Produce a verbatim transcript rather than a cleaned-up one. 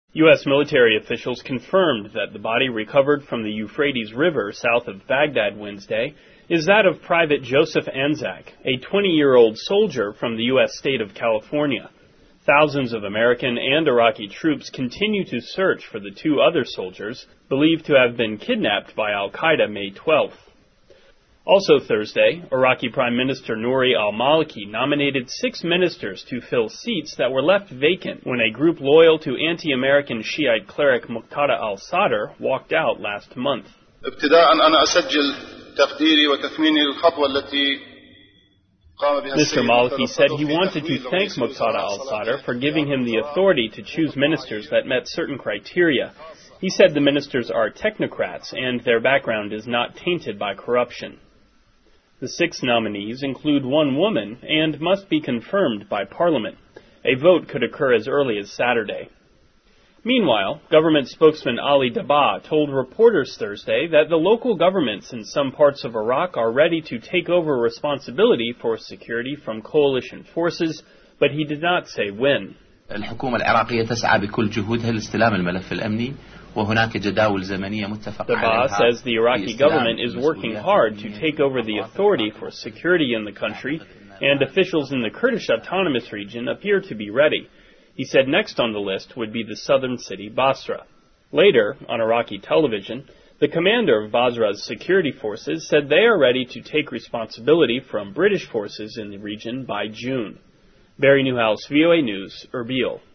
U S military officials confirmed that the body recovered from the Euphrates River south of Baghdad Wednesday is that of Private Joseph Anzac, a twenty-year-old soldier from the U S state of California. Thousands of American and Iraqi troops continue to search for the two other soldiers, believed to have been kidnapped by al-Qaeda May twelfth. Also Thursday, Iraqi Prime Minister Nouri al-Maliki nominated six ministers to fill seats that were left vacant when a group loyal to anti-American Shiite cleric Muqtada al-Sadr walked out last month. Mister Maliki said he wanted to thank Muqtada al-Sadr for giving him the authority to choose ministers that met certain criteria. He said the ministers are technocrats and their background is not tainted by corruption. The six nominees include one woman and must be confirmed by Parliament. A vote could occur as early as Saturday. Meanwhile, government spokesman Ali Dabah told reporters Thursday that the local governments in some parts of Iraq are ready to take over responsibility for security from coalition forces, but he did not say when. الحكومة العراقية تسعى بكل جهودها لاستلام الملف الأمني وهناك جداول زمنية متفق عليها. Dabah says the Iraqi government is working hard to take over the authority for security in the country, and officials in the Kurdish autonomous region appear to be ready. He said next on the list would be the southern city Basra. Later, on Iraqi television, the commander of Basra's security forces said they are ready to take responsibility from British forces in the region by June. Barry Newhouse, V O A News, Erbil.